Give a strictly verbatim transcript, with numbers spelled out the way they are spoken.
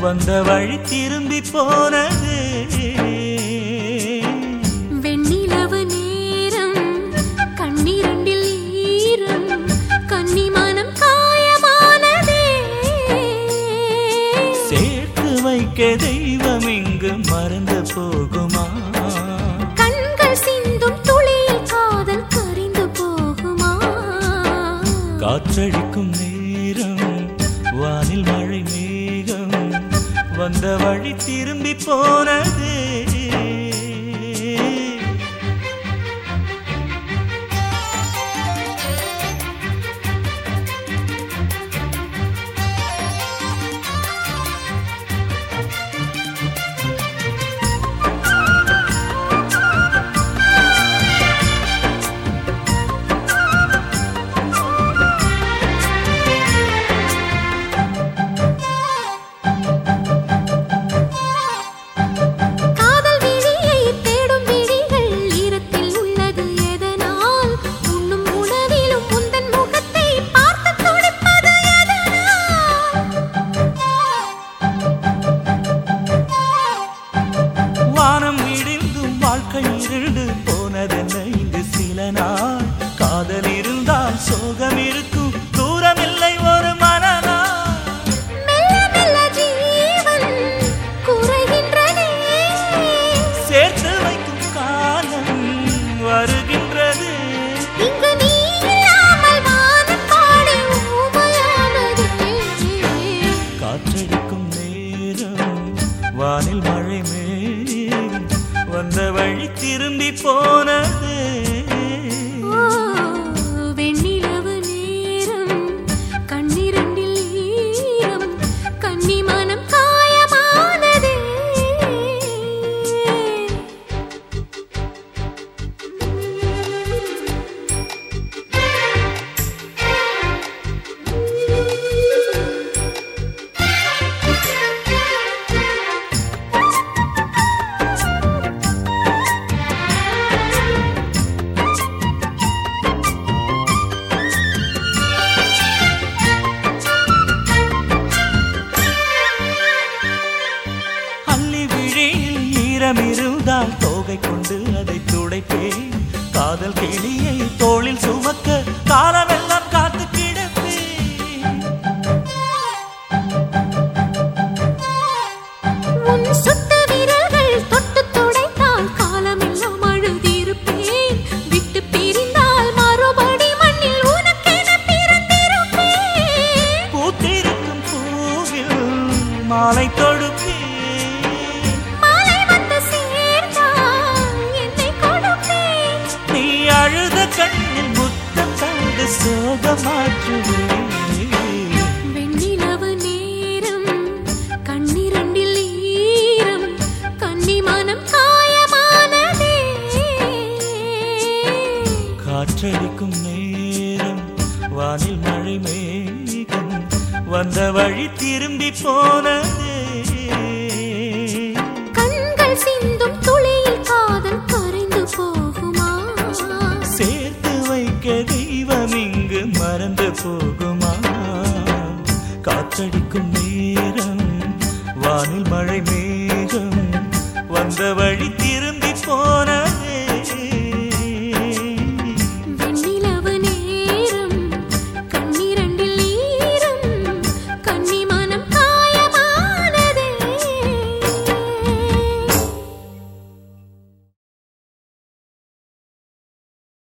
வந்த வழி திரும்பி போனது. வெண்ணிலவு நேரம் கண்ணீரண்டில் ஈரம் கன்னிமானம் காயமானதே. சேர்த்து வைக்க தெய்வம் இங்கு மறந்து போகுமா? கண்கள் சிந்தும் துளியில் காதல் கரிந்து போகுமா? காற்றடிக்கும் நேரம் வானில் மழை மேகம் வந்த வழி திரும்பி போனது. போனதென்ன இங்கு சில நாள் காதல் இருந்தால் சோகம் இருக்கும் தூரமில்லை ஒரு மனநாள். மெல்ல மெல்ல ஜீவன் குறைகின்றதே. சேர்த்து வைக்கும் காலம் வருகின்றது. இங்கு நீ இல்லாமல் வானம் பாடி ஊமையானதே. காற்றடிக்கும் நேரம் வானில் மழை மேல் வந்த வழி திரும்பி போனது. வெண்ணிலவு நேரம் கண்ணீரண்டில் ஈரம் கன்னிமானம் காயமானதே. இருந்தால் தோகை கொண்டு அதை துடைப்பேன். காதல் கிளியை தோளில் சுமக்க காலமெல்லாம் காத்து கிடப்பேன். உன் சுத்த விரல்கள் தொட்டு துடைத்தால் காலமெல்லாம் அழுதிருப்பேன். விட்டு பிரிந்தால் மறுபடி மண்ணில் உனக்கென பிறந்திருப்பேன். பூத்திருக்கும் பூவில் மாலை தொடுப்பேன். அழுத கண்ணில் முத்தம் தந்து சோகமாற்றுவேன். வெண்ணிலவு நேரம் கண்ணீரண்டில் ஈரம் கன்னிமானம் காயமானதே. காற்றடிக்கும் நேரம் வானில் மழை மேகம் வந்த வழி திரும்பி போனது. கண்கள் சிந்தும் துளியில் காதல் கரைந்து போகுமா? சேர்த்து வைக்க தெய்வம் இங்கு மறந்து போகுமா? காற்றடிக்கும் நேரம் வானில் மழை மேகம் வந்த வழி திரும்பி போன